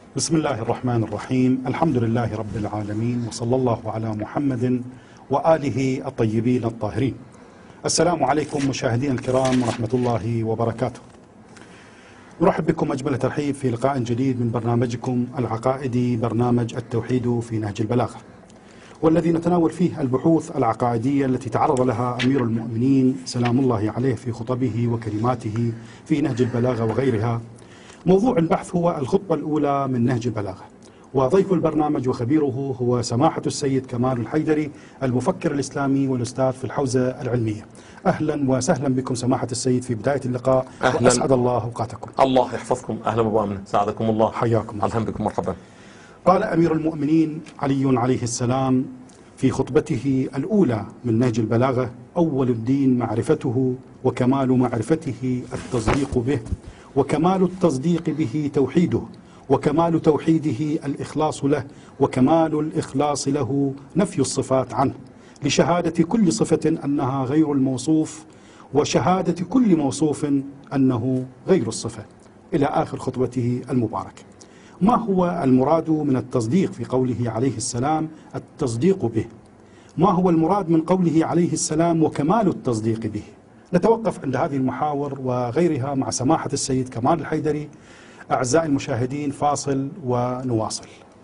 بسم الله الرحمن الرحيم. الحمد لله رب العالمين، وصلى الله على محمد وآله الطيبين الطاهرين. السلام عليكم مشاهدينا الكرام ورحمة الله وبركاته. نرحب بكم أجمل ترحيب في لقاء جديد من برنامجكم العقائدي، برنامج التوحيد في نهج البلاغة، والذي نتناول فيه البحوث العقائدية التي تعرض لها أمير المؤمنين سلام الله عليه في خطبه وكلماته في نهج البلاغة وغيرها. موضوع البحث هو الخطبة الأولى من نهج البلاغة، وضيف البرنامج وخبيره هو سماحة السيد كمال الحيدري، المفكر الإسلامي والأستاذ في الحوزة العلمية. أهلا وسهلا بكم سماحة السيد في بداية اللقاء، وأسعد الله أوقاتكم. الله يحفظكم. أهلا أبو أمن، ساعدكم الله. حياكم الله. أهلا بكم، مرحبا. قال أمير المؤمنين علي عليه السلام في خطبته الأولى من نهج البلاغة: أول الدين معرفته، وكمال معرفته التصديق به، وكمال التصديق به توحيده، وكمال توحيده الإخلاص له، وكمال الإخلاص له نفي الصفات عنه، لشهادة كل صفة أنها غير الموصوف، وشهادة كل موصوف أنه غير الصفة، إلى آخر خطبته المباركة. ما هو المراد من التصديق في قوله عليه السلام التصديق به؟ ما هو المراد من قوله عليه السلام وكمال التصديق به؟ نتوقف عند هذه المحاور وغيرها مع سماحة السيد كمال الحيدري. أعزائي المشاهدين، فاصل ونواصل.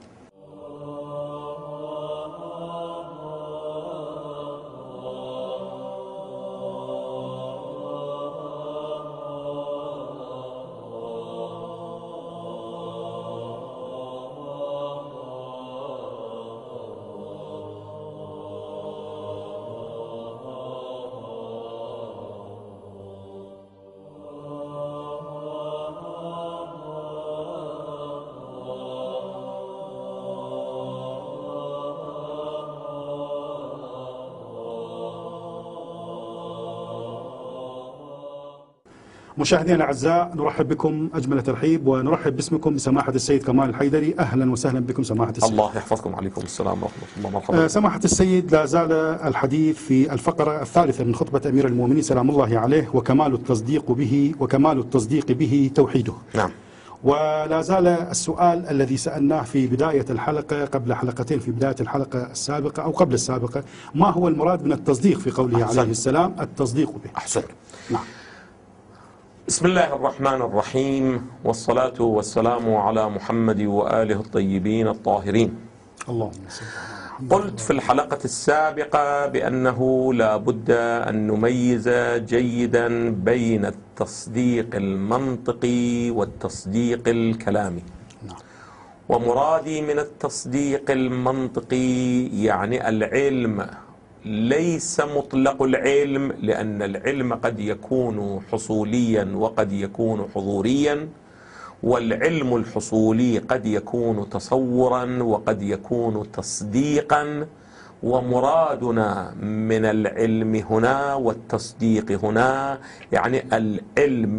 مشاهدينا الأعزاء، نرحب بكم أجمل ترحيب، ونرحب باسمكم بسماحة السيد كمال الحيدري. أهلا وسهلا بكم سماحة السيد. الله يحفظكم. عليكم السلام ورحمة الله. مرحبا. سماحة السيد، لا زال الحديث في الفقرة الثالثة من خطبة أمير المؤمنين سلام الله عليه: وكمال التصديق به، وكمال التصديق به توحيده. نعم. ولا زال السؤال الذي سألناه في بداية الحلقة قبل حلقتين، في بداية الحلقة السابقة أو قبل السابقة: ما هو المراد من التصديق في قوله عليه السلام التصديق به؟ أحسن. نعم. بسم الله الرحمن الرحيم، والصلاة والسلام على محمد وآله الطيبين الطاهرين. اللهم صل على محمد. قلت في الحلقة السابقة بأنه لا بد أن نميز جيدا بين التصديق المنطقي والتصديق الكلامي. نعم. ومرادي من التصديق المنطقي يعني العلم، ليس مطلق العلم، لأن العلم قد يكون حصوليا وقد يكون حضوريا، والعلم الحصولي قد يكون تصورا وقد يكون تصديقا. ومرادنا من العلم هنا والتصديق هنا يعني العلم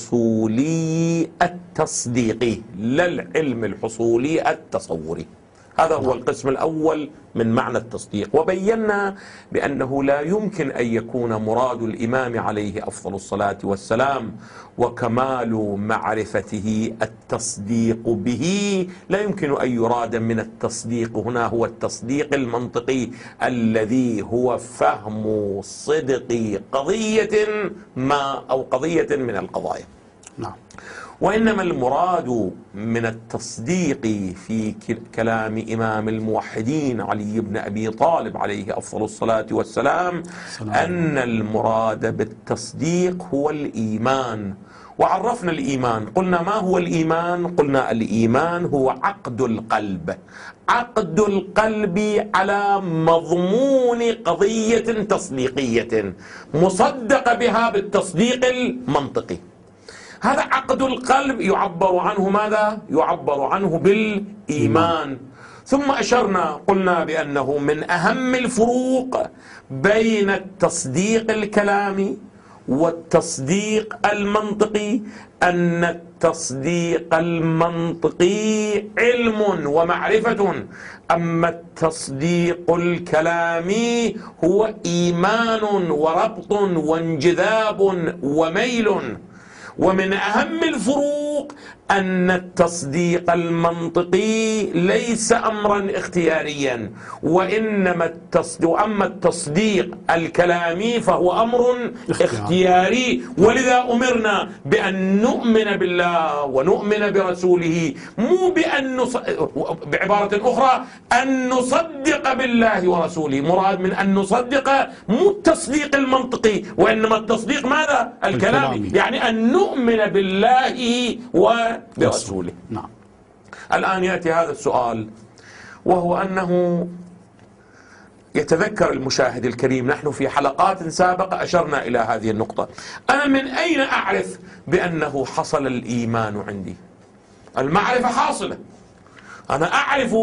الحصولي التصديقي، لا العلم الحصولي التصوري. هذا هو القسم الأول من معنى التصديق. وبينا بأنه لا يمكن أن يكون مراد الإمام عليه أفضل الصلاة والسلام وكمال معرفته التصديق به، لا يمكن أن يراد من التصديق هنا هو التصديق المنطقي الذي هو فهم صدق قضية ما أو قضية من القضايا. نعم. وإنما المراد من التصديق في كلام إمام الموحدين علي بن أبي طالب عليه أفضل الصلاة والسلام أن المراد بالتصديق هو الإيمان. وعرفنا الإيمان، قلنا ما هو الإيمان؟ قلنا الإيمان هو عقد القلب، عقد القلب على مضمون قضية تصديقية مصدق بها بالتصديق المنطقي. هذا عقد القلب يعبر عنه ماذا؟ يعبر عنه بالإيمان. ثم أشرنا قلنا بأنه من أهم الفروق بين التصديق الكلامي والتصديق المنطقي أن التصديق المنطقي علم ومعرفة، أما التصديق الكلامي هو إيمان وربط وانجذاب وميل. ومن أهم الفروق أن التصديق المنطقي ليس أمرا اختياريا، وأما التصديق الكلامي فهو أمر اختياري. ولذا أمرنا بأن نؤمن بالله ونؤمن برسوله، مو بعبارة أخرى أن نصدق بالله ورسوله. مراد من أن نصدق مو التصديق المنطقي، وإنما التصديق ماذا؟ الكلامي، يعني أن نؤمن بالله وبرسوله. نعم. الآن يأتي هذا السؤال، وهو أنه يتذكر المشاهد الكريم، نحن في حلقات سابقة أشرنا إلى هذه النقطة. أنا من أين أعرف بأنه حصل الإيمان عندي؟ المعرفة حاصلة. أنا أعرف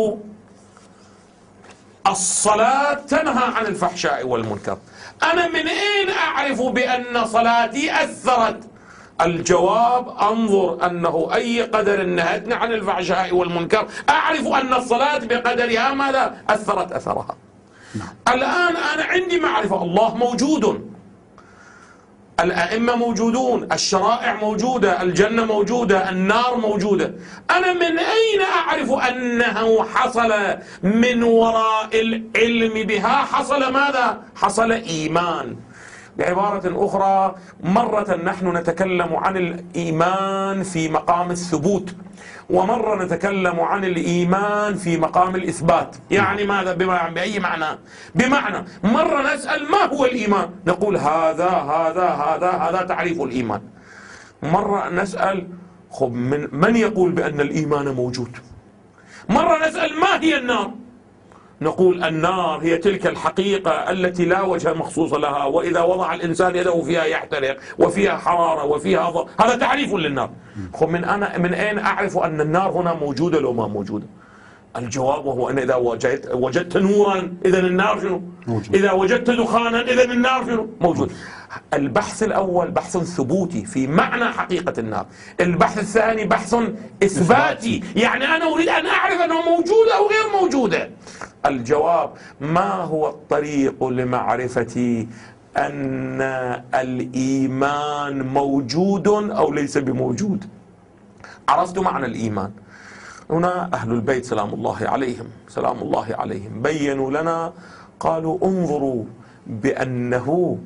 الصلاة تنهى عن الفحشاء والمنكر. أنا من أين أعرف بأن صلاتي أثرت؟ الجواب: أنظر أنه أي قدر نهتني عن الفحشاء والمنكر، أعرف أن الصلاة بقدرها ماذا؟ أثرت أثرها. الآن أنا عندي معرفة، الله موجود، الأئمة موجودون، الشرائع موجودة، الجنة موجودة، النار موجودة. أنا من أين أعرف أنه حصل من وراء العلم بها؟ حصل ماذا؟ حصل إيمان. بعبارة أخرى، مرة نحن نتكلم عن الإيمان في مقام الثبوت، ومرة نتكلم عن الإيمان في مقام الإثبات. يعني ماذا؟ بأي معنى؟ بمعنى مرة نسأل ما هو الإيمان، نقول هذا تعريف الإيمان. مرة نسأل من يقول بأن الإيمان موجود. مرة نسأل ما هي النار، نقول النار هي تلك الحقيقة التي لا وجه مخصوص لها، وإذا وضع الإنسان يده فيها يحترق، وفيها حرارة وفيها ضوء. هذا تعريف للنار. من أين أعرف أن النار هنا موجودة لو ما موجودة؟ الجواب وهو أن إذا وجدت نورا إذا النار شنو؟ موجود. إذا وجدت دخانا إذا النار شنو؟ موجود. البحث الأول بحث ثبوتي في معنى حقيقة النار، البحث الثاني بحث إثباتي، يعني أنا أريد أن أعرف أنه موجودة أو غير موجودة. الجواب: ما هو الطريق لمعرفة أن الإيمان موجود أو ليس بموجود؟ عرفت معنى الإيمان. هنا أهل البيت سلام الله عليهم بينوا لنا، قالوا: انظروا بأنه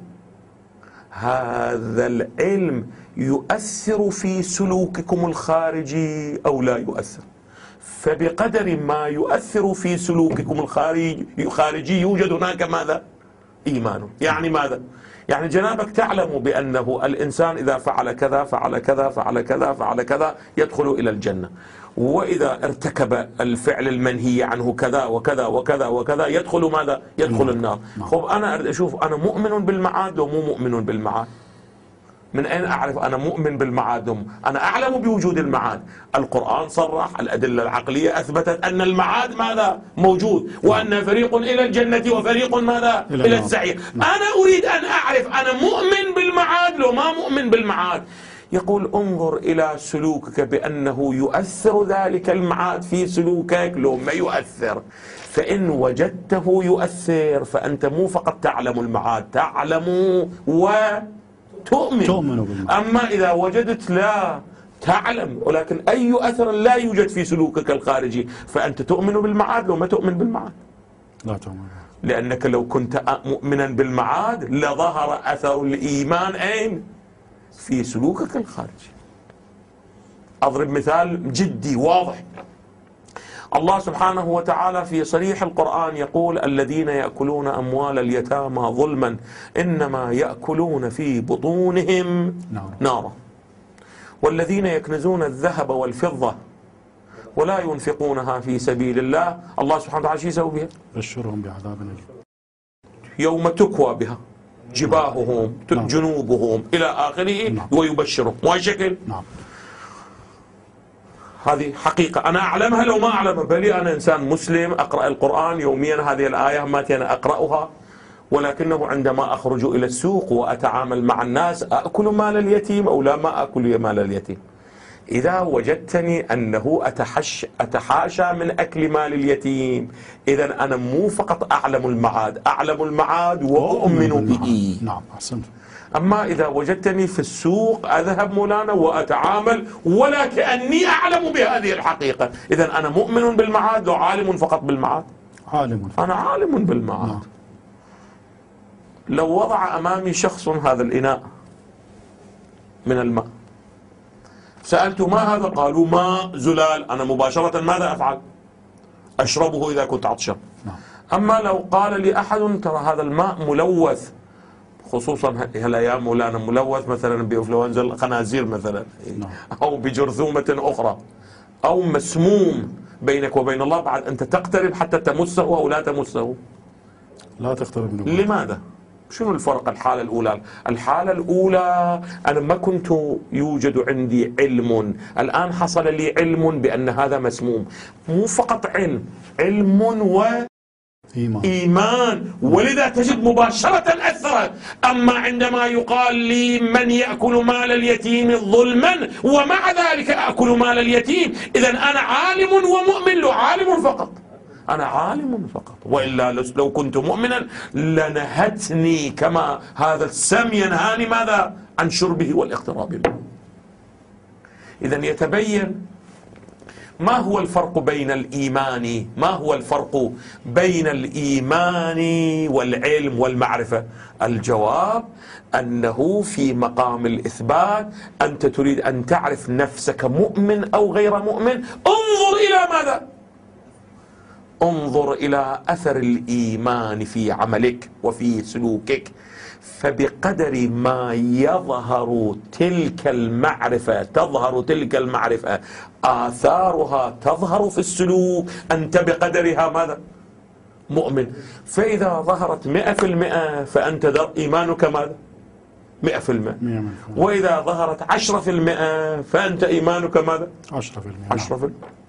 هذا العلم يؤثر في سلوككم الخارجي أو لا يؤثر، فبقدر ما يؤثر في سلوككم الخارجي يوجد هناك ماذا؟ إيمان. يعني ماذا؟ يعني جنابك تعلم بأنه الإنسان إذا فعل كذا فعل كذا فعل كذا فعل كذا يدخل إلى الجنة، وإذا ارتكب الفعل المنهي عنه كذا وكذا وكذا وكذا يدخل ماذا؟ يدخل النار. خب أنا أشوف أنا مؤمن بالمعاد لو مو مؤمن بالمعاد؟ من أين أعرف أنا مؤمن بالمعاد؟ أنا أعلم بوجود المعاد، القرآن صرح، الأدلة العقلية أثبتت أن المعاد ماذا؟ موجود، وأن فريق إلى الجنة وفريق ماذا؟ إلى السعير. أنا أريد أن أعرف أنا مؤمن بالمعاد لو ما مؤمن بالمعاد. يقول: انظر إلى سلوكك بأنه يؤثر ذلك المعاد في سلوكك لو ما يؤثر. فإن وجدته يؤثر فأنت مو فقط تعلم المعاد، تعلم وتؤمن. أما إذا وجدت لا تعلم ولكن أي أثر لا يوجد في سلوكك الخارجي، فأنت تؤمن بالمعاد لو ما تؤمن بالمعاد. لا تؤمن، لأنك لو كنت مؤمنا بالمعاد لظهر أثر الإيمان أين؟ في سلوكك الخارجي. أضرب مثال جدي واضح. الله سبحانه وتعالى في صريح القرآن يقول: الذين يأكلون أموال اليتامى ظلما إنما يأكلون في بطونهم نارا، والذين يكنزون الذهب والفضة ولا ينفقونها في سبيل الله، الله سبحانه وتعالى شو يسوي بها؟ بشرهم بعذاب يوم تكوى بها جباههم جنوبهم إلى آخره ويبشرهم. وهالشكل هذه حقيقة أنا أعلمها لو ما أعلمها، بل أنا إنسان مسلم أقرأ القرآن يوميا، هذه الآية ما أنا أقرأها، ولكنه عندما أخرج إلى السوق وأتعامل مع الناس أأكل مال اليتيم أو لا ما أكل مال اليتيم. إذا وجدتني أنه أتحاشى من أكل مال اليتيم، إذا أنا مو فقط أعلم المعاد، أعلم المعاد وأؤمن به. نعم، أحسنت. أما إذا وجدتني في السوق أذهب مولانا وأتعامل ولا كأني أعلم بهذه الحقيقة، إذن أنا مؤمن بالمعاد لو عالم فقط بالمعاد؟ عالم. أنا عالم بالمعاد. لو وضع أمامي شخص هذا الإناء من الماء، سألته ما هذا؟ قالوا ماء زلال. أنا مباشرة ماذا أفعل؟ أشربه إذا كنت عطشان. أما لو قال لي أحد ترى هذا الماء ملوث، خصوصا هالأيام مولانا ملوث مثلا بإنفلونزا الخنازير مثلا، أو بجرثومة أخرى، أو مسموم، بينك وبين الله بعد أنت تقترب حتى تمسه أو لا تمسه؟ لا تقترب منه. لماذا؟ شنو الفرق؟ الحالة الأولى، الحالة الأولى أنا ما كنت يوجد عندي علم، الآن حصل لي علم بأن هذا مسموم. مو فقط علم، علم إيمان، ولذا تجد مباشرة أثرت. أما عندما يقال لي من يأكل مال اليتيم ظلما ومع ذلك أكل مال اليتيم، إذن أنا عالم ومؤمن، لو عالم فقط، أنا عالم فقط، وإلا لو كنت مؤمنا لنهتني كما هذا السم ينهاني ماذا؟ عن شربه والاقتراب منه. إذن يتبين ما هو الفرق بين الإيمان، ما هو الفرق بين الإيمان والعلم والمعرفة؟ الجواب أنه في مقام الإثبات أنت تريد أن تعرف نفسك مؤمن أو غير مؤمن، انظر إلى ماذا؟ انظر إلى أثر الإيمان في عملك وفي سلوكك، فبقدر ما يظهر تلك المعرفة، تظهر تلك المعرفة، آثارها تظهر في السلوك، أنت بقدرها ماذا؟ مؤمن. فإذا ظهرت 100% فأنت إيمانك ماذا؟ 100%. وإذا ظهرت 10% فأنت إيمانك ماذا؟ 10%.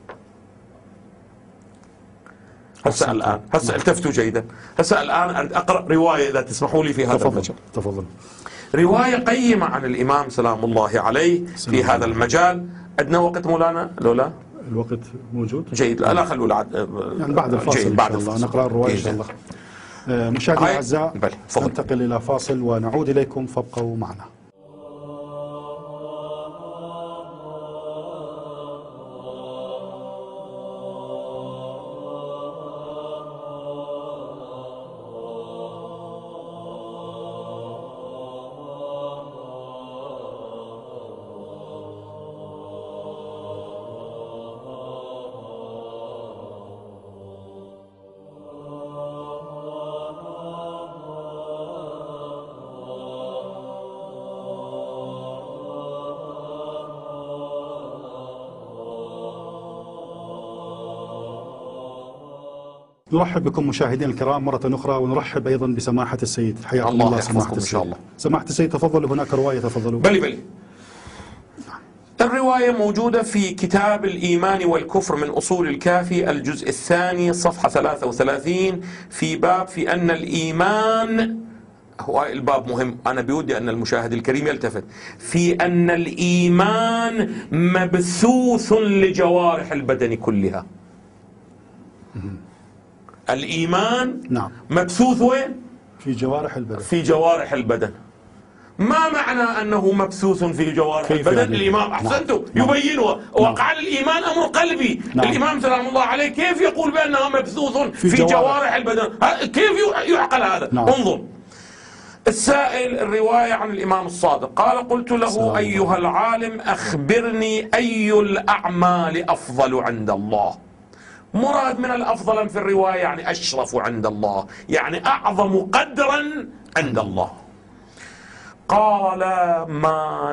هسه الآن التفتوا جيدا. هسه الآن أقرأ رواية إذا تسمحوا لي في هذا المجال. تفضل. رواية قيمة عن الإمام سلام الله عليه في هذا المجال. عندنا وقت مولانا لولا؟ الوقت موجود. جيد. لا خلوه يعني بعد الفاصل بعد الفاصل نقرأ الرواية إن شاء الله. مشاهدينا الأعزاء ننتقل إلى فاصل ونعود إليكم، فابقوا معنا. نرحب بكم مشاهدينا الكرام مرة أخرى، ونرحب أيضا بسماحة السيد. حياكم الله سماحة السيد. إن شاء الله. سماحة السيد تفضل، هناك رواية تفضلوا. بلي. الرواية موجودة في كتاب الإيمان والكفر من أصول الكافي الجزء الثاني صفحة 33 في باب في أن الإيمان، هو الباب مهم، أنا بودي أن المشاهد الكريم يلتفت، في أن الإيمان مبثوث لجوارح البدن كلها. الإيمان نعم مبثوث وين؟ في جوارح البدن. في جوارح البدن. ما معنى أنه مبثوث في جوارح البدن؟ يعني الإمام أحسنتم يبينه. وقال الإيمان أمر قلبي. الإمام سلام الله عليه كيف يقول بأنه مبثوث في جوارح البدن؟ كيف يعقل هذا؟ انظر السائل الرواية عن الإمام الصادق قال: قلت له: أيها العالم أخبرني أي الأعمال أفضل عند الله؟ مراد من الأفضل في الرواية يعني أشرف عند الله، يعني أعظم قدرا عند الله. قال: ما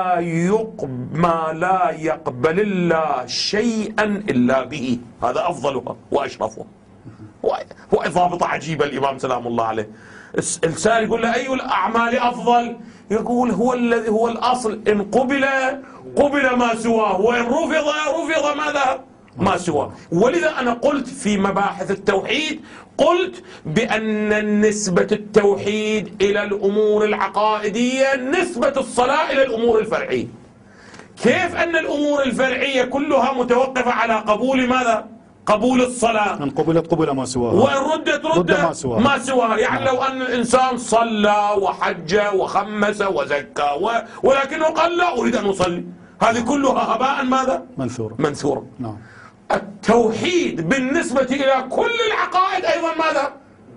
لا يقبل الله شيئا إلا به، هذا أفضلها وأشرفها. هو ضابط عجيب الإمام سلام الله عليه. السائل يقول له: أي الأعمال أفضل؟ يقول: هو الذي هو الأصل، إن قبل ما سواه، وإن رفض ماذا؟ ما سواه. ولذا أنا قلت في مباحث التوحيد، قلت بأن نسبة التوحيد إلى الأمور العقائدية نسبة الصلاة إلى الأمور الفرعية. كيف أن الأمور الفرعية كلها متوقفة على قبول ماذا؟ قبول الصلاة إن قبلت قبل ما سواها وإن ردت رد ما سواها. يعني لو أن الإنسان صلى وحج وخمس وزكى ولكنه قال لا أريد أن أصلي، هذه كلها هباء ماذا؟ منثورة. نعم. التوحيد بالنسبة إلى كل العقائد أيضا ماذا؟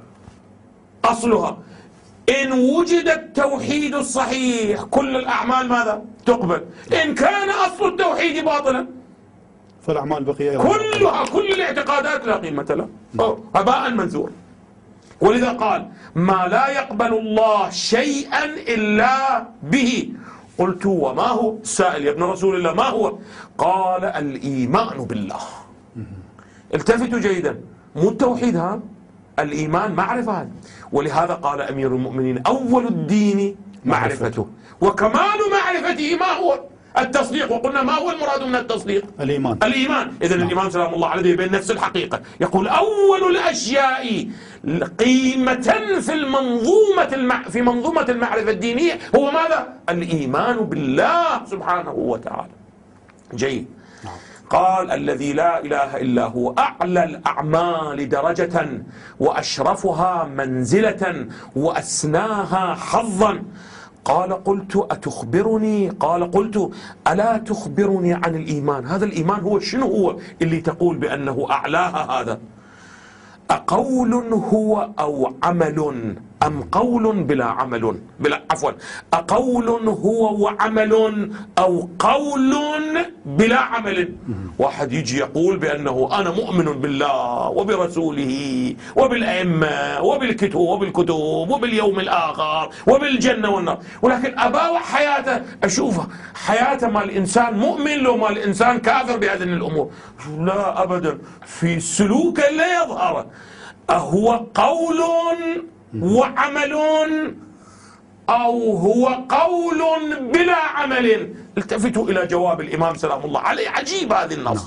أصلها إن وجد التوحيد الصحيح كل الأعمال ماذا؟ تقبل. إن كان أصل التوحيد باطلا فالأعمال بقية كلها، كل الاعتقادات لا قيمة لها، هباء منثور. ولذا قال ما لا يقبل الله شيئا إلا به. قلت وما هو؟ السائل يا ابن رسول الله ما هو؟ قال الإيمان بالله. التفتوا جيدا، مو التوحيد، ها الإيمان معرفة. ولهذا قال أمير المؤمنين أول الدين معرفته، وكمال معرفته ما هو؟ التصديق. وقلنا ما هو المراد من التصديق؟ الإيمان. إذن الإمام سلام الله عليه بين نفس الحقيقة يقول أول الأشياء قيمة في منظومة المعرفة الدينية هو ماذا؟ الإيمان بالله سبحانه وتعالى. جيد. قال الذي لا إله إلا هو أعلى الأعمال درجة وأشرفها منزلة وأسناها حظا. قال قلت أتخبرني؟ قال قلت ألا تخبرني عن الإيمان؟ هذا الإيمان هو شنو هو اللي تقول بأنه أعلاها؟ هذا أقول هو أو عمل أم قول بلا عمل؟ أقول هو وعمل أو قول بلا عمل؟ واحد يجي يقول بأنه أنا مؤمن بالله وبرسوله وبالأئمة وبالكتب وباليوم الآخر وبالجنة والنار، ولكن أباوع حياته أشوفه حياته مال الإنسان مؤمن لو مال الإنسان كافر بهذه الأمور. لا أبدا، في سلوكه لا يظهر. أهو قول وعمل أو هو قول بلا عمل؟ التفتوا إلى جواب الإمام سلام الله عليه، عجيب هذا النص.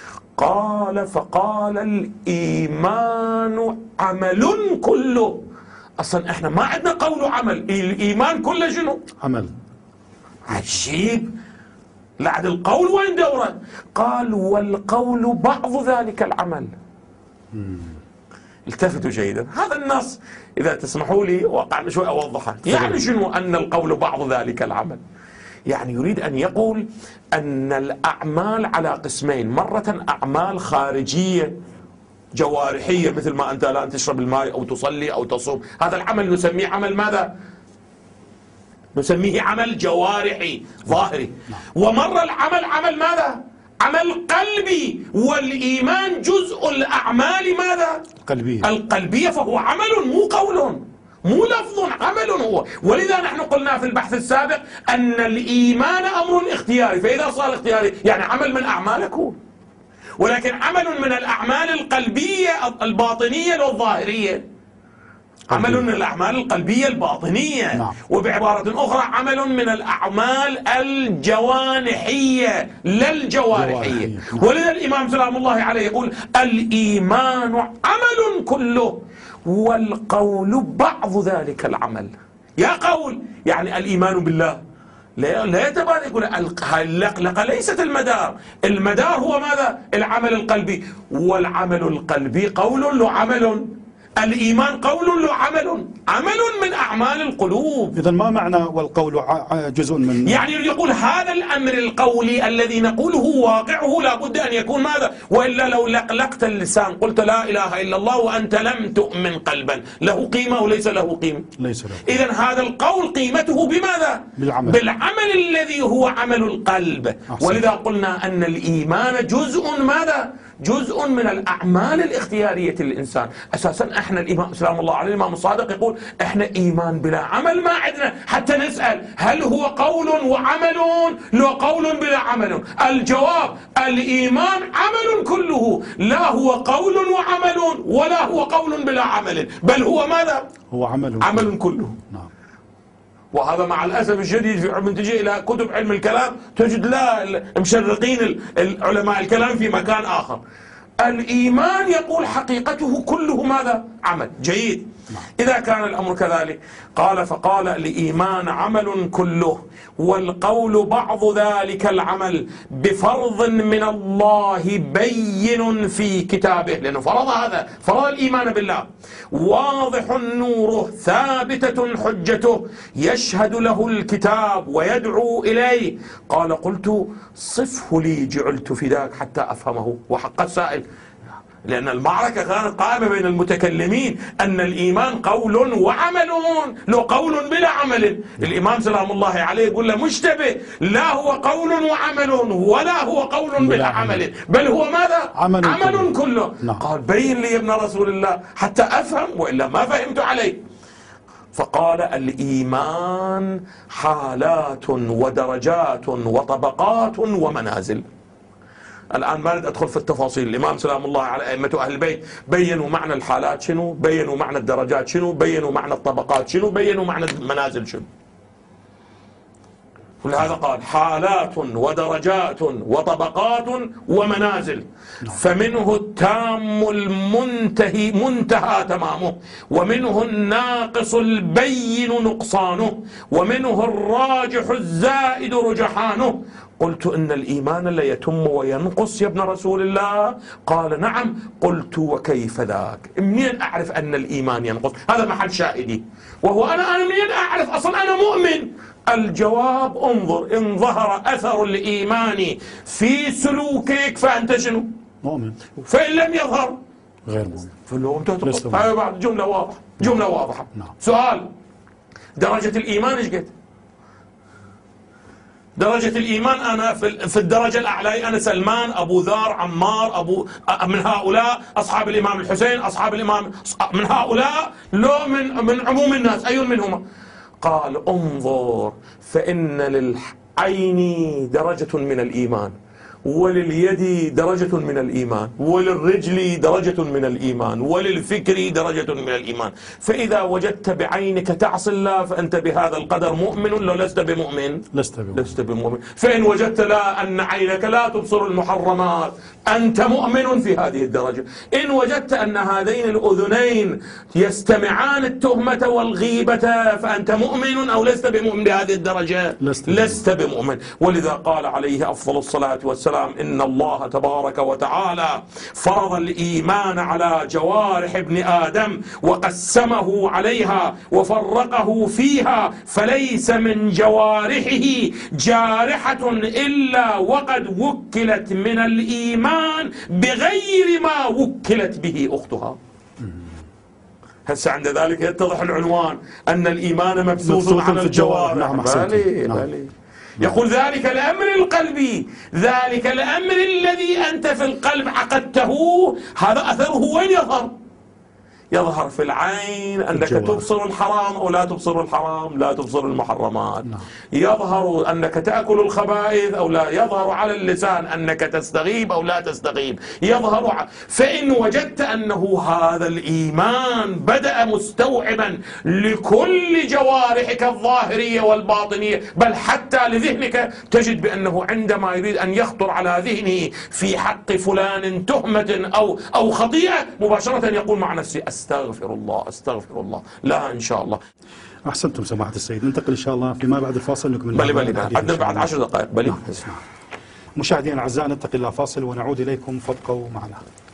فقال الإيمان عمل كله. أصلا إحنا ما عندنا قول وعمل، الإيمان كله شنو؟ عمل. عجيب. لعد القول وين دوره؟ قال والقول بعض ذلك العمل. التفتوا جيدا، هذا النص إذا تسمحوا لي وقعنا شوي أوضحه. يعني شنو أن القول بعض ذلك العمل؟ يعني يريد أن يقول أن الأعمال على قسمين، مرة أعمال خارجية جوارحية مثل ما أنت الآن تشرب الماء أو تصلي أو تصوم، هذا العمل نسميه عمل ماذا؟ نسميه عمل جوارحي ظاهري. ومرة العمل عمل ماذا؟ عمل قلبي. والإيمان جزء الأعمال ماذا؟ القلبية. فهو عمل مو قول مو لفظ، عمل هو. ولذا نحن قلنا في البحث السابق أن الإيمان أمر اختياري، فإذا صار اختياري يعني عمل من أعمالكم، ولكن عمل من الأعمال القلبية الباطنية والظاهرية، عمل من الأعمال القلبية الباطنية. نعم. وبعبارة أخرى عمل من الأعمال الجوانحية لا الجوارحية. نعم. ولذا الإمام سلام الله عليه يقول الإيمان عمل كله والقول بعض ذلك العمل. يا قول يعني الإيمان بالله لا يتبادل، يقول اللقلقة ليست المدار هو ماذا؟ العمل القلبي. والعمل القلبي قول له عمل، الإيمان قول له عمل من أعمال القلوب. إذن ما معنى والقول جزء من؟ يعني يقول هذا الأمر القولي الذي نقوله واقعه لابد أن يكون ماذا؟ وإلا لو لقلقت اللسان قلت لا إله إلا الله وأنت لم تؤمن قلبا، له قيمة وليس له قيمة؟ ليس له. إذن هذا القول قيمته بماذا؟ بالعمل الذي هو عمل القلب. ولذا قلنا أن الإيمان جزء ماذا؟ جزء من الأعمال الاختيارية للإنسان. أساسا احنا الإمام سلام الله عليه الإمام الصادق يقول احنا إيمان بلا عمل ما عندنا، حتى نسأل هل هو قول وعمل لو قول بلا عمل؟ الجواب الإيمان عمل كله، لا هو قول وعمل ولا هو قول بلا عمل، بل هو ماذا؟ هو عمل كله. نعم. وهذا مع الأسف الشديد في من تجي إلى كتب علم الكلام تجد لا مشرقين العلماء الكلام في مكان آخر. الإيمان يقول حقيقته كله ماذا؟ عمل. جيد. إذا كان الأمر كذلك قال فقال الإيمان عمل كله والقول بعض ذلك العمل بفرض من الله بين في كتابه، لأنه فرض هذا، فرض الإيمان بالله، واضح نوره، ثابتة حجته، يشهد له الكتاب ويدعو إليه. قال قلت صفه لي جعلت فداك حتى أفهمه. وحق السائل، لأن المعركة كانت قائمة بين المتكلمين أن الإيمان قول وعمل، لو قول بلا عمل. الإمام سلام الله عليه يقول له مشتبه، لا هو قول وعمل ولا هو قول بلا عمل، بل هو ماذا؟ عمل كله. قال بين لي يا ابن رسول الله حتى أفهم وإلا ما فهمت عليه. فقال الإيمان حالات ودرجات وطبقات ومنازل. الآن ما أدخل في التفاصيل. الإمام سلام الله على أئمة أهل البيت بيّنوا معنى الحالات شنو، بيّنوا معنى الدرجات شنو، بيّنوا معنى الطبقات شنو، بيّنوا معنى المنازل شنو. ولهذا قال حالات ودرجات وطبقات ومنازل، فمنه التام المنتهي منتهى تمامه، ومنه الناقص البين نقصانه، ومنه الراجح الزائد رجحانه. قلت إن الإيمان لا يتم وينقص يا ابن رسول الله؟ قال نعم. قلت وكيف ذاك؟ منين أعرف أن الإيمان ينقص؟ هذا محل شاهدي، وهو أنا منين أعرف أصلا أنا مؤمن؟ الجواب انظر، إن ظهر أثر الإيمان في سلوكك فأنت شنو؟ مؤمن. فإن لم يظهر غير مؤمن. فلو أنت هاي بعد جملة واضحة، جملة واضحة. سؤال، درجة الإيمان إيش قد؟ درجة الإيمان أنا في الدرجة الأعلى، أنا سلمان، أبو ذر، عمار، من هؤلاء أصحاب الإمام الحسين، أصحاب الإمام، من هؤلاء لو من عموم الناس أي منهما؟ قال انظر، فإن للعين درجة من الإيمان، ولليد درجة من الإيمان، وللرجل درجة من الإيمان، وللفكر درجة من الإيمان. فإذا وجدت بعينك تعصي الله فأنت بهذا القدر مؤمن لو لست بمؤمن؟ لست بمؤمن. فإن وجدت لا أن عينك لا تبصر المحرمات أنت مؤمن في هذه الدرجة. إن وجدت أن هذين الأذنين يستمعان التهمة والغيبة فأنت مؤمن أو لست بمؤمن بهذه الدرجة؟ لست بمؤمن. ولذا قال عليه أفضل الصلاة والسلام إن الله تبارك وتعالى فرض الإيمان على جوارح ابن آدم وقسمه عليها وفرقه فيها، فليس من جوارحه جارحة إلا وقد وكلت من الإيمان بغير ما وكلت به أختها. هسه عند ذلك يتضح العنوان أن الإيمان مبثوث على الجوارح. نعم. يقول ذلك الأمر القلبي، ذلك الأمر الذي أنت في القلب عقدته، هذا أثره وين يظهر؟ يظهر في العين أنك تبصر الحرام أو لا تبصر الحرام، لا تبصر المحرمات. يظهر أنك تأكل الخبائث أو لا، يظهر على اللسان أنك تستغيب أو لا تستغيب، يظهر. فإن وجدت أنه هذا الإيمان بدأ مستوعبا لكل جوارحك الظاهرية والباطنية، بل حتى لذهنك، تجد بأنه عندما يريد أن يخطر على ذهنه في حق فلان تهمة أو خطيئة مباشرة يقول مع نفسه استغفر الله استغفر الله، لا ان شاء الله. احسنتم سماحة السيد. ننتقل ان شاء الله فيما بعد الفاصل نكمل. بلي عندنا بعد 10 دقائق. بلي. مشاهدينا الاعزاء ننتقل الى فاصل ونعود اليكم، فابقوا معنا.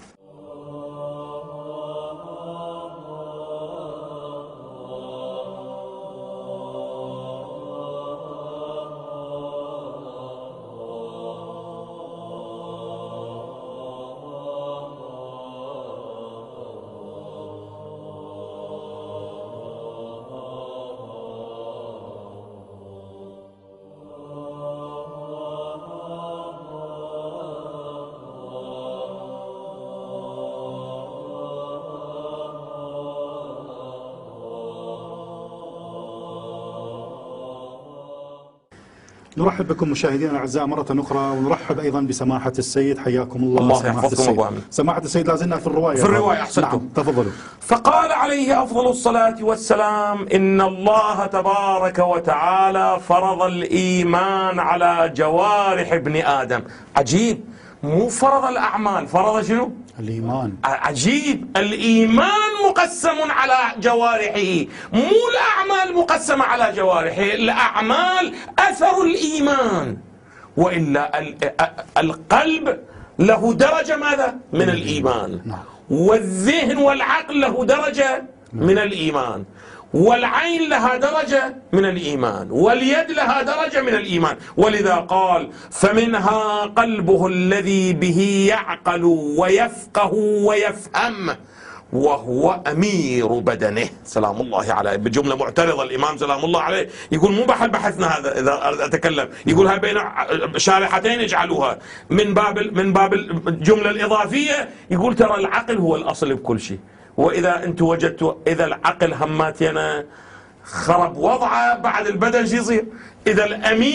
نرحب بكم مشاهدينا الاعزاء مرة أخرى، ونرحب أيضا بسماحة السيد، حياكم الله. الله يحفظكم. سماحة السيد لازلنا في الرواية. في الرواية أحسنتم. نعم تفضلوا. فقال عليه أفضل الصلاة والسلام إن الله تبارك وتعالى فرض الإيمان على جوارح ابن آدم. عجيب، مو فرض الأعمال، فرض شنو؟ الإيمان. عجيب، الإيمان مقسم على جوارحه، مو الأعمال مقسمة على جوارحه، الأعمال أثر الإيمان. وإلا القلب له درجة ماذا؟ من الإيمان، والذهن والعقل له درجة من الإيمان، والعين لها درجة من الإيمان، واليد لها درجة من الإيمان. ولذا قال فمنها قلبه الذي به يعقل ويفقه ويفهم وهو أمير بدنه. سلام الله عليه. بجملة معترضة الإمام سلام الله عليه يقول مو بحثنا هذا إذا أتكلم، يقول هاي بين شارحتين اجعلوها من باب الجملة الإضافية. يقول ترى العقل هو الأصل بكل شيء، وإذا أنتم وجدتوا إذا العقل هماتنا خرب وضعه بعد البدن شو يصير؟ إذا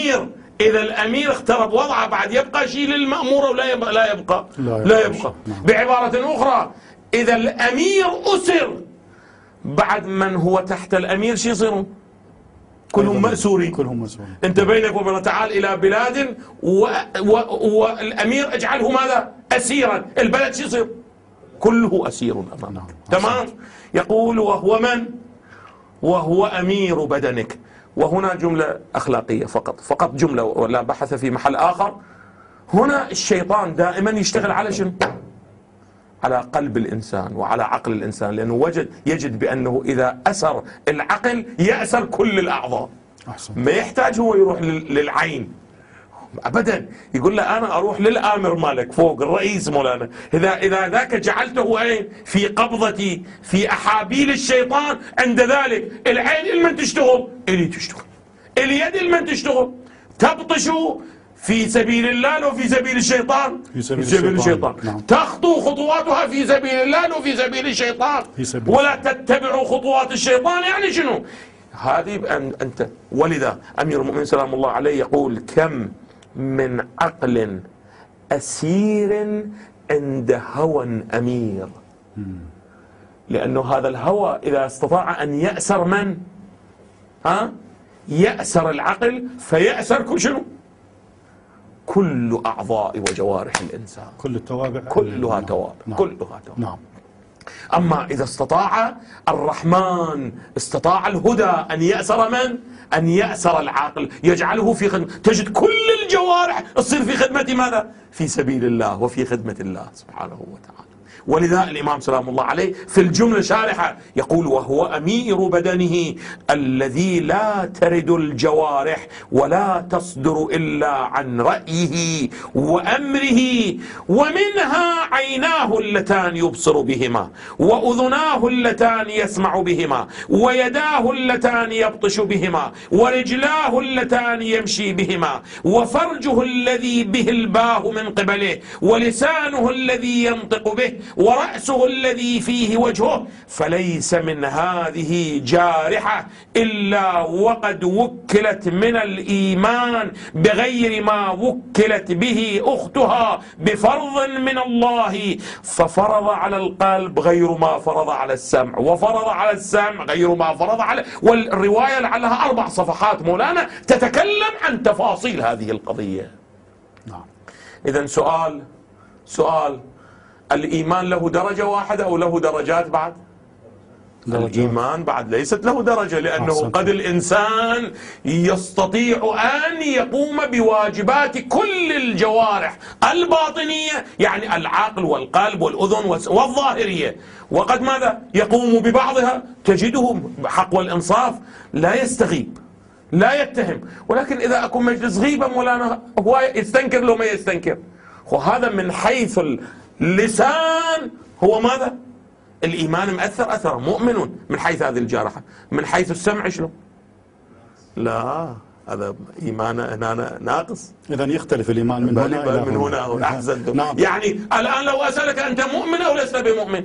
الأمير اخترب وضعه بعد يبقى شيء للمأمور ولا يبقى؟ لا يبقى. بعبارة أخرى إذا الأمير أسر بعد من هو تحت الأمير شو يصيرون؟ كلهم مأسورين. أنت بينك وبين تعال إلى بلاد والأمير اجعله ماذا؟ أسيرا، البلد شو يصير؟ كله أسير أمامه. تمام. يقول وهو من؟ وهو أمير بدنك. وهنا جملة أخلاقية فقط جملة ولا بحث في محل آخر. هنا الشيطان دائما يشتغل على شنو؟ على قلب الإنسان وعلى عقل الإنسان، لأنه يجد بأنه إذا أسر العقل يأسر كل الأعضاء. ما يحتاج هو يروح للعين أبدا، يقول له أنا أروح للآمر مالك فوق الرئيس مولانا. إذا ذاك جعلته أين؟ في قبضتي، في أحابيل الشيطان. عند ذلك العين لمن تشتغل؟ إلي تشتغل. اليد لمن تشتغل؟ تبطش في سبيل الله لو في سبيل الشيطان؟ في سبيل الشيطان. نعم. تخطو خطواتها في سبيل الله لو في سبيل الشيطان. ولا تتبعوا خطوات الشيطان. يعني شنو؟ هذه أنت. ولذا أمير المؤمنين سلام الله عليه يقول كم من عقل أسير عند هوى أمير. لأنه هذا الهوى إذا استطاع أن يأسر من؟ يأسر العقل فيأسر كل شنو؟ كل أعضاء وجوارح الإنسان، كل التوابع كلها توابع. نعم. كلها توابع. نعم. أما إذا استطاع الرحمن استطاع الهدى أن يأسر من؟ أن يأسر العقل، يجعله في خدمة. تجد كل الجوارح تصير في خدمة ماذا؟ في سبيل الله وفي خدمة الله سبحانه وتعالى. ولذا الإمام سلام الله عليه في الجملة شارحة يقول وهو أمير بدنه الذي لا ترد الجوارح ولا تصدر إلا عن رأيه وأمره، ومنها عيناه اللتان يبصر بهما، وأذناه اللتان يسمع بهما، ويداه اللتان يبطش بهما، ورجلاه اللتان يمشي بهما، وفرجه الذي به الباه من قبله، ولسانه الذي ينطق به، ورأسه الذي فيه وجهه. فليس من هذه جارحة إلا وقد وكلت من الإيمان بغير ما وكلت به أختها بفرض من الله، ففرض على القلب غير ما فرض على السمع، وفرض على السمع غير ما فرض على. والرواية لعلها 4 صفحات مولانا تتكلم عن تفاصيل هذه القضية. إذن سؤال الإيمان له درجة واحدة أو له درجات بعد؟ الإيمان بعد ليست له درجة، لأنه قد الإنسان يستطيع أن يقوم بواجبات كل الجوارح الباطنية، يعني العقل والقلب والأذن والظاهرية، وقد ماذا؟ يقوم ببعضها. تجده حق والإنصاف لا يستغيب لا يتهم، ولكن إذا أكون مجلس غيبة مولانا هو يستنكر لو ما يستنكر. وهذا من حيث اللسان هو ماذا؟ الإيمان مأثر أثر مؤمن من حيث هذه الجارحة. من حيث السمع شلون؟ لا، هذا إيمان هنا ناقص. إذن يختلف الإيمان من هنا من هنا. أحسنتم. نعم. يعني الآن لو أسألك أنت مؤمن أو لست بمؤمن؟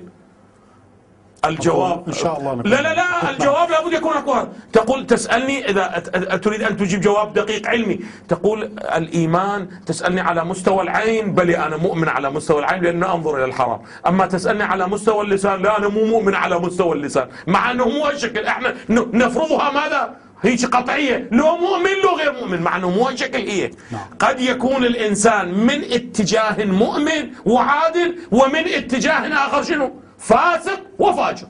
الجواب إن شاء الله لا الجواب لابد يكون أقوى. تقول تسألني إذا تريد أن تجيب جواب دقيق علمي، تقول الإيمان، تسألني على مستوى العين، بلي أنا مؤمن على مستوى العين لأن أنظر إلى الحرام. أما تسألني على مستوى اللسان، لا أنا مو مؤمن على مستوى اللسان، مع أنه مو هالشكل. إحنا نفرضها ماذا؟ هيك قطعية، لو مؤمن لو غير مؤمن، مع أنه مو هالشكل هي. قد يكون الإنسان من اتجاه مؤمن وعادل، ومن اتجاه آخر شنو؟ فاسق وفاجر.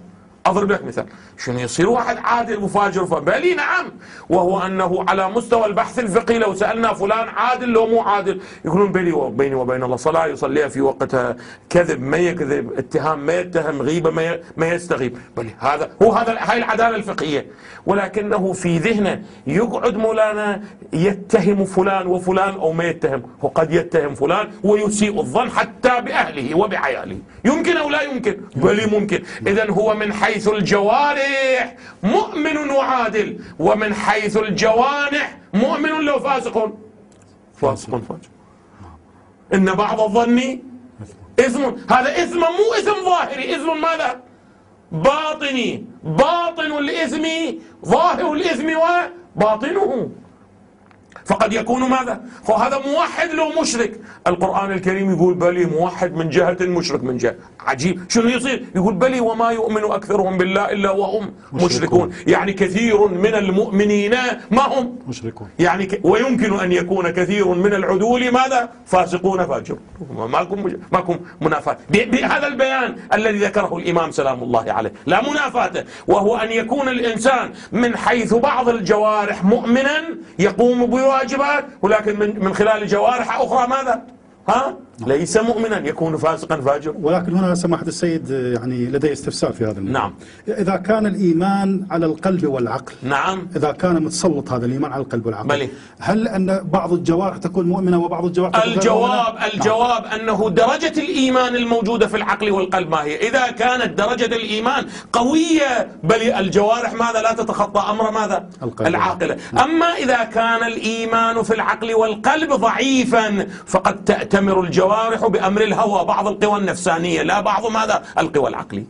أضرب لك مثال. شنو يصير واحد عادل وفاجر؟ فبالي نعم، وهو أنه على مستوى البحث الفقهي لو سألنا فلان عادل لو مو عادل، يقولون بيني وبين الله صلاة يصليها في وقتها، كذب ما يكذب، اتهام ما يتهم، غيبة ما يستغيب، بل هذا هاي العدالة الفقهية. ولكنه في ذهنه يقعد مولانا يتهم فلان وفلان أو ما يتهم، وقد يتهم فلان ويسيء الظن حتى بأهله وبعياله. يمكن أو لا يمكن؟ بل ممكن. إذن هو من حيث الجوارح مؤمن وعادل، ومن حيث الجوانح مؤمن لو فاسق فاجر. إن بعض الظن إثم. هذا إثم مو إثم ظاهري، إثم ماذا؟ باطني. باطن الإثم ظاهر الإثم وباطنه. فقد يكون ماذا؟ هذا موحد لو مشرك. القرآن الكريم يقول بلي موحد من جهة، مشرك من جهة. عجيب. شنو يصير؟ يقول بلي وما يؤمن أكثرهم بالله إلا وهم مشركون. يعني كثير من المؤمنين ما هم مشركون. يعني ويمكن أن يكون كثير من العدول ماذا؟ فاسقون فاجرون. ماكم منافاة بهذا البيان الذي ذكره الإمام سلام الله عليه، لا منافاة، وهو أن يكون الإنسان من حيث بعض الجوارح مؤمنا يقوم بواجبات، ولكن من خلال جوارح أخرى ماذا؟ ليس مؤمنا، يكون فاسقا فاجر. ولكن هنا سماحة السيد يعني لدي استفسار في هذا الموضوع. نعم. إذا كان الإيمان على القلب والعقل، نعم، إذا كان متسلط هذا الإيمان على القلب والعقل، بلي. هل أن بعض الجوارح تكون مؤمنة وبعض الجوارح تكون الجواب نعم. أنه درجة الإيمان الموجودة في العقل والقلب ما هي؟ إذا كانت درجة الإيمان قوية بل الجوارح ماذا؟ لا تتخطى أمر ماذا؟ العاقلة. نعم. أما إذا كان الإيمان في العقل والقلب ضعيفا فقد تأتمر الجوارح بأمر الهوى، بعض القوى النفسانية، لا بعض ماذا؟ القوى العقلية.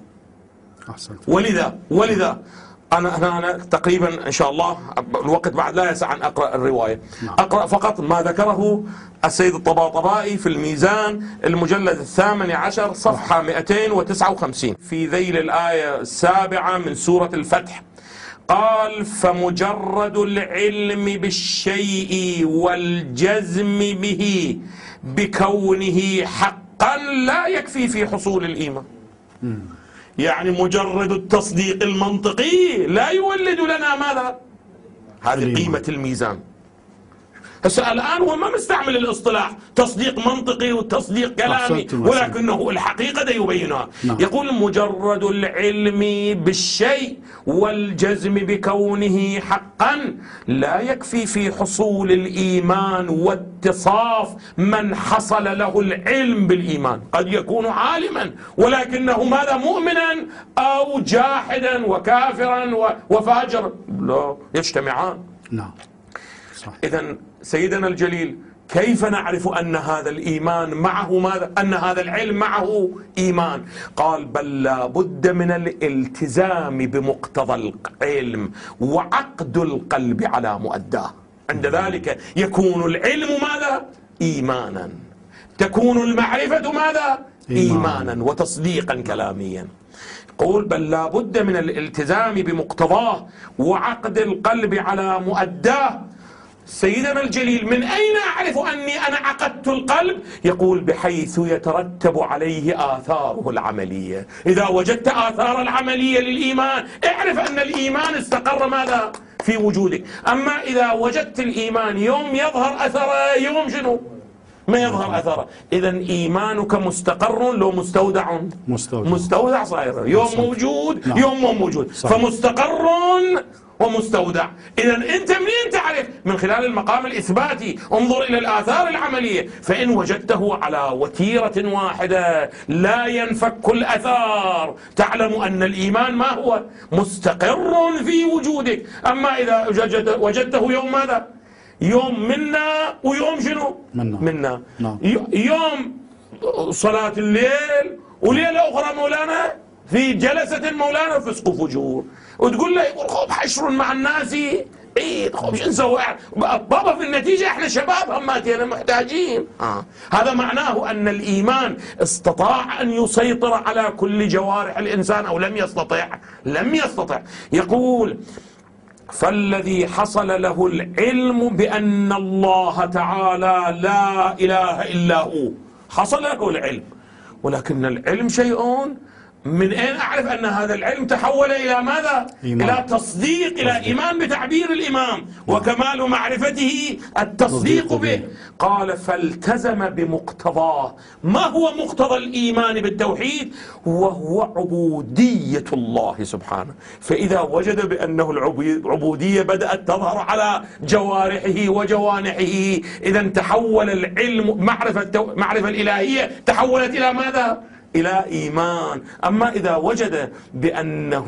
ولذا أنا تقريبا إن شاء الله الوقت بعد لا يسع أن أقرأ الرواية. أقرأ فقط ما ذكره السيد الطباطبائي في الميزان المجلد 18 صفحة 259 في ذيل الآية 7 من سورة الفتح. قال: فمجرد العلم بالشيء والجزم به بكونه حقا لا يكفي في حصول الإيمان. يعني مجرد التصديق المنطقي لا يولد لنا ماذا؟ هذه قيمة الميزان. هسه الآن هو ما مستعمل الاصطلاح تصديق منطقي وتصديق كلامي، ولكنه الحقيقة دا يبينها. نعم. يقول: مجرد العلم بالشيء والجزم بكونه حقا لا يكفي في حصول الإيمان واتصاف من حصل له العلم بالإيمان. قد يكون عالما ولكنه ماذا؟ مؤمنا أو جاحدا وكافرا وفاجرا، لا يجتمعان. نعم. إذن سيدنا الجليل كيف نعرف أن هذا الإيمان معه ماذا؟ أن هذا العلم معه إيمان؟ قال: بل لا بد من الالتزام بمقتضى العلم وعقد القلب على مؤداه. عند ذلك يكون العلم ماذا؟ إيمانا. تكون المعرفة ماذا؟ إيمانا وتصديقا كلاميا. قول: بل لا بد من الالتزام بمقتضاه وعقد القلب على مؤداه. سيدنا الجليل من أين أعرف أني أنا عقدت القلب؟ يقول: بحيث يترتب عليه آثاره العملية. إذا وجدت آثار العملية للإيمان اعرف أن الإيمان استقر ماذا؟ في وجودك. أما إذا وجدت الإيمان يوم يظهر أثره يوم شنو؟ ما يظهر أثره. إذن إيمانك مستقر لو مستودع؟ مستودع صاير، يوم موجود. نعم. يوم مو موجود. صحيح. فمستقر ومستودع. إذن أنت منين تعرف؟ من خلال المقام الإثباتي. انظر إلى الآثار العملية، فإن وجدته على وتيرة واحدة لا ينفك الأثار تعلم أن الإيمان ما هو؟ مستقر في وجودك. أما إذا وجدته يوم ماذا؟ يوم منا ويوم شنو؟ منا. نعم. يوم صلاة الليل وليلة أخرى مولانا في جلسة مولانا فسق وفجور، وتقول له يقول خب حشر مع الناس عيد، خب شو نسوي؟ بابا في النتيجة احنا شباب هماتنا محتاجين. هذا معناه أن الإيمان استطاع أن يسيطر على كل جوارح الإنسان أو لم يستطع؟ لم يستطع. يقول: فالذي حصل له العلم بأن الله تعالى لا إله إلا هو، حصل له العلم، ولكن العلم شيء من أين أعرف أن هذا العلم تحول إلى ماذا؟ إيمان. إلى تصديق، إلى إيمان بتعبير الإمام، وكمال معرفته التصديق به. قال فالتزم بمقتضاه. ما هو مقتضى الإيمان بالتوحيد؟ وهو عبودية الله سبحانه. فإذا وجد بأنه العبودية بدأت تظهر على جوارحه وجوانحه، إذا تحول العلم، معرفة الإلهية تحولت إلى ماذا؟ إلى إيمان. أما إذا وجد بأنه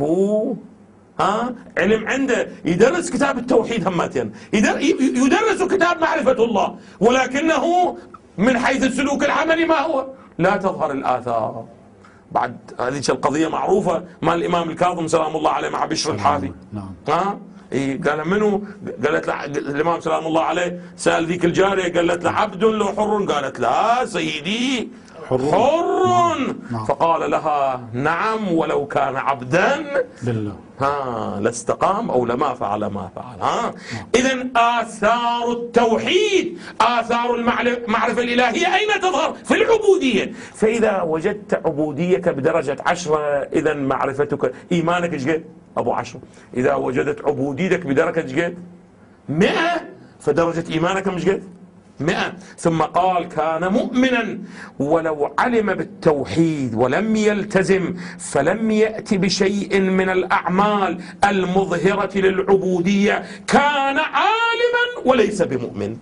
علم عنده يدرس كتاب التوحيد همتين، يدرس كتاب معرفة الله، ولكنه من حيث السلوك العملي ما هو؟ لا تظهر الآثار. بعد هذه القضية معروفة مع الإمام الكاظم سلام الله عليه مع بشر الحافي. نعم. قال منه؟ قالت له الإمام سلام الله عليه سأل ذيك الجارية، قالت له عبد لو حر؟ قالت لا سيدي حر. فقال لها نعم ولو كان عبدا لله لاستقام أو لما فعل ما فعل. إذن آثار التوحيد، آثار المعرفة الإلهية أين تظهر؟ في العبودية. فإذا وجدت عبوديتك بدرجة 10، إذن معرفتك إيمانك إيش قد؟ أبو 10. إذا وجدت عبوديتك بدرجة إيش قد؟ 100، فدرجة إيمانك مش قد؟ 100. ثم قال كان مؤمنا ولو علم بالتوحيد ولم يلتزم فلم يأتي بشيء من الأعمال المظهرة للعبودية كان عالما وليس بمؤمن.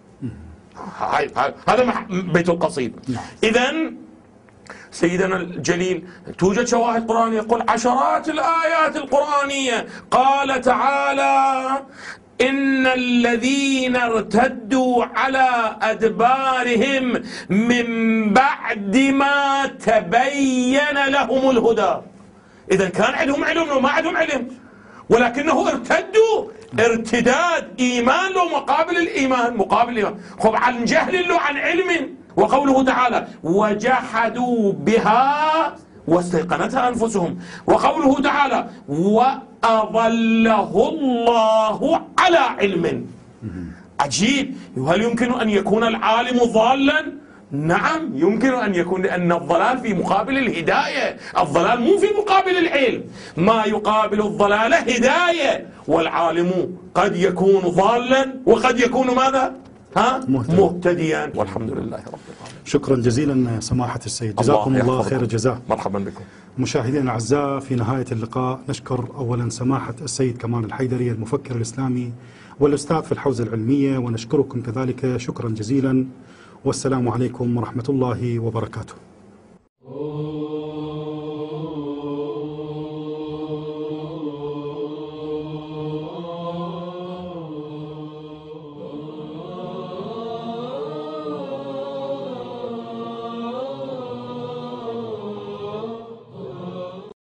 هذا بيت القصيد. إذن سيدنا الجليل توجد شواهد قرآنية، يقول عشرات الآيات القرآنية. قال تعالى إن الذين ارتدوا على أدبارهم من بعد ما تبين لهم الهدى. إذا كان عندهم علم وما عندهم علم، ولكنه ارتدوا ارتداد إيمان له مقابل الإيمان، مقابل الإيمان. خب عن جهل له عن علم. وقوله تعالى وجحدوا بها واستيقنتها أنفسهم. وقوله تعالى وأضله الله على علم. عجيب. هل يمكن أن يكون العالم ضالا؟ نعم يمكن أن يكون، لأن الضلال في مقابل الهداية، الضلال مو في مقابل العلم. ما يقابل الضلال هداية، والعالم قد يكون ضالا وقد يكون ماذا؟ مهتديا. والحمد لله رب العالمين. شكرا جزيلا سماحة السيد، جزاكم الله خير الجزاء. مرحبا بكم. مشاهدينا الأعزاء، في نهاية اللقاء نشكر أولا سماحة السيد كمال الحيدري المفكر الإسلامي والأستاذ في الحوزة العلمية، ونشكركم كذلك شكرا جزيلا، والسلام عليكم ورحمة الله وبركاته.